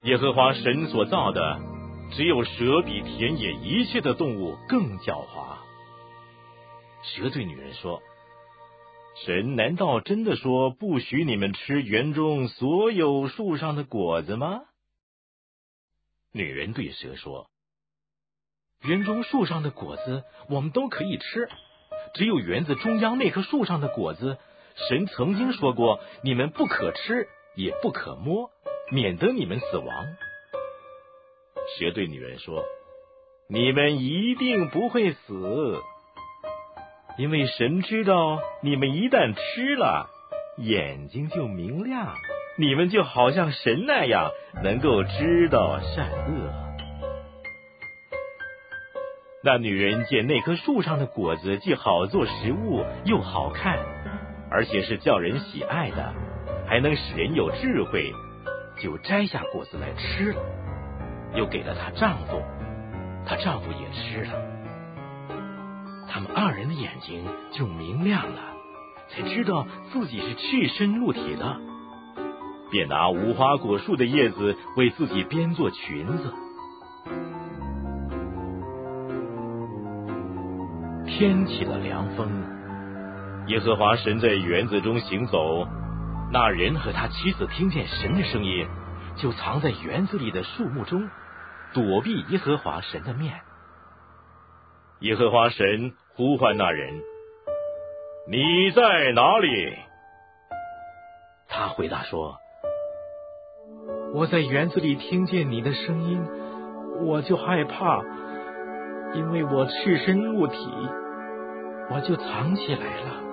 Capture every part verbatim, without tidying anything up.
耶和华神所造的，只有蛇比田野一切的动物更狡猾。蛇对女人说：神难道真的说不许你们吃园中所有树上的果子吗？女人对蛇说：园中树上的果子我们都可以吃，只有园子中央那棵树上的果子，神曾经说过你们不可吃也不可摸，免得你们死亡。蛇对女人说：你们一定不会死，因为神知道你们一旦吃了，眼睛就明亮，你们就好像神那样能够知道善恶。那女人见那棵树上的果子既好做食物，又好看，而且是叫人喜爱的，还能使人有智慧，就摘下果子来吃了，又给了她丈夫，她丈夫也吃了。他们二人的眼睛就明亮了，才知道自己是赤身露体的，便拿无花果树的叶子为自己编做裙子。天起了凉风，耶和华神在园子中行走，那人和他妻子听见神的声音，就藏在园子里的树木中，躲避耶和华神的面。耶和华神呼唤那人：你在哪里？他回答说：我在园子里听见你的声音，我就害怕，因为我赤身露体，我就藏起来了。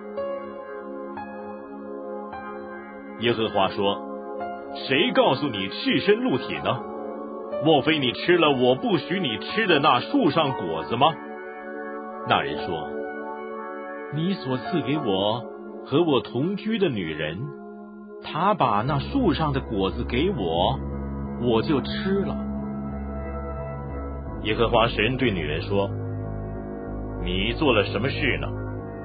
耶和华说：谁告诉你赤身露体呢？莫非你吃了我不许你吃的那树上果子吗？那人说：你所赐给我和我同居的女人，她把那树上的果子给我，我就吃了。耶和华神对女人说：你做了什么事呢？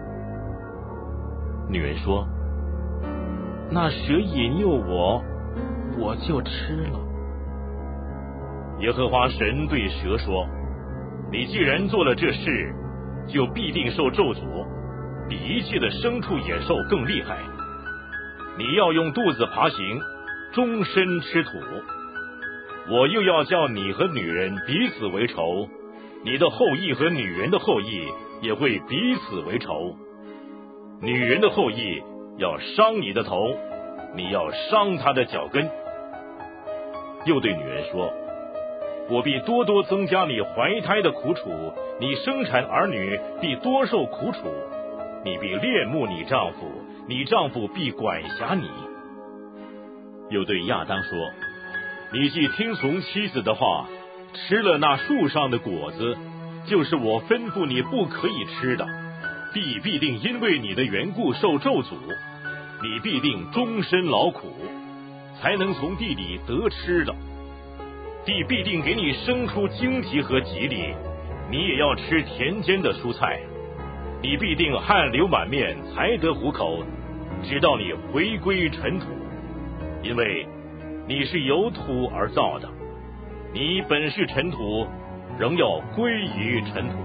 女人说：那蛇引诱我，我就吃了。耶和华神对蛇说：你既然做了这事，就必定受咒诅，比一切的牲畜野兽更厉害。你要用肚子爬行，终身吃土。我又要叫你和女人彼此为仇，你的后裔和女人的后裔也会彼此为仇。女人的后裔要伤你的头，你要伤她的脚跟。又对女人说：我必多多增加你怀胎的苦楚，你生产儿女必多受苦楚，你必恋慕你丈夫，你丈夫必管辖你。又对亚当说：你既听从妻子的话，吃了那树上的果子，就是我吩咐你不可以吃的，必必定因为你的缘故受咒诅，你必定终身劳苦，才能从地里得吃的。地必定给你生出荆棘和棘藜，你也要吃田间的蔬菜。你必定汗流满面才得糊口，直到你回归尘土，因为你是由土而造的，你本是尘土，仍要归于尘土。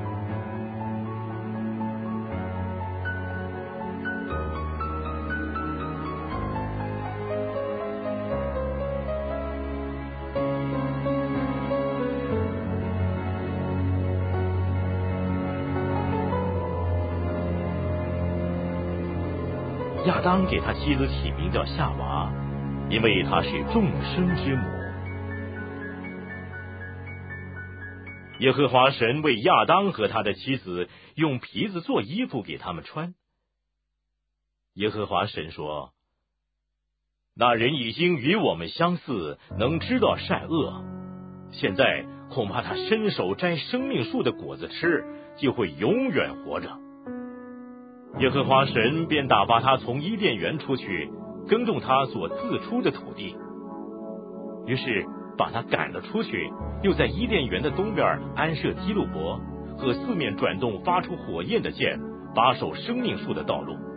亚当给他妻子起名叫夏娃，因为她是众生之母。耶和华神为亚当和他的妻子用皮子做衣服给他们穿。耶和华神说：那人已经与我们相似，能知道善恶，现在恐怕他伸手摘生命树的果子吃，就会永远活着。耶和华神便打发他从伊甸园出去，耕种他所自出的土地。于是把他赶了出去，又在伊甸园的东边安设基路伯和四面转动发出火焰的剑，把守生命树的道路。